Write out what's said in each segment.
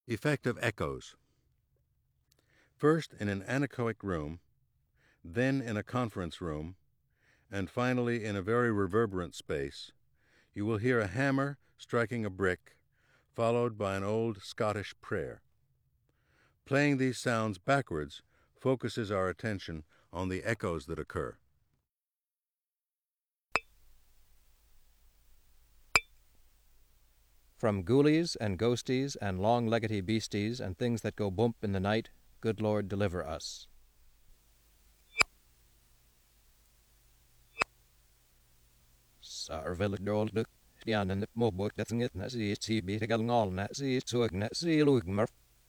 Effect of echoes. First in an anechoic room, then in a conference room, and finally in a very reverberant space, you will hear a hammer striking a brick, followed by an old Scottish prayer. Playing these sounds backwards focuses our attention on the echoes that occur. From ghoulies and ghosties and long-leggedy beasties and things that go bump in the night, good Lord deliver us. Sarvillagdolde, Stianen Mobok, that's it, Nazi, Tibi, Galnal, Nazi, Tug, Nazi, Lugmer.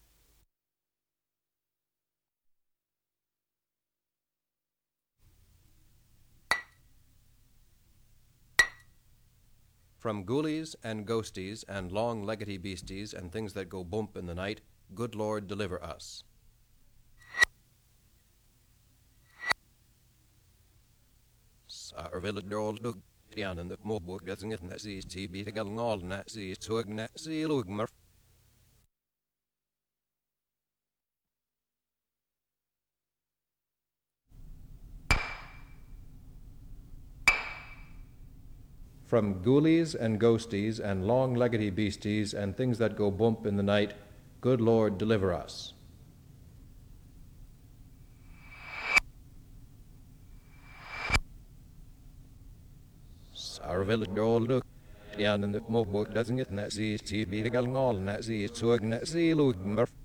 From ghoulies and ghosties and long-leggedy beasties and things that go bump in the night, good Lord deliver us. Sarvillagdolde, Stianen Mobok, that's it, Nazi, Tibi, Galnal, Nazi, Tug, Nazi, Lugmer. From ghoulies and ghosties and long-leggedy beasties and things that go bump in the night, good Lord deliver us. Sarvillagdolde, Stianen Mobok, that's it, Nazi, Tibi, Galnal, Nazi, Tug, Nazi, Lugmer.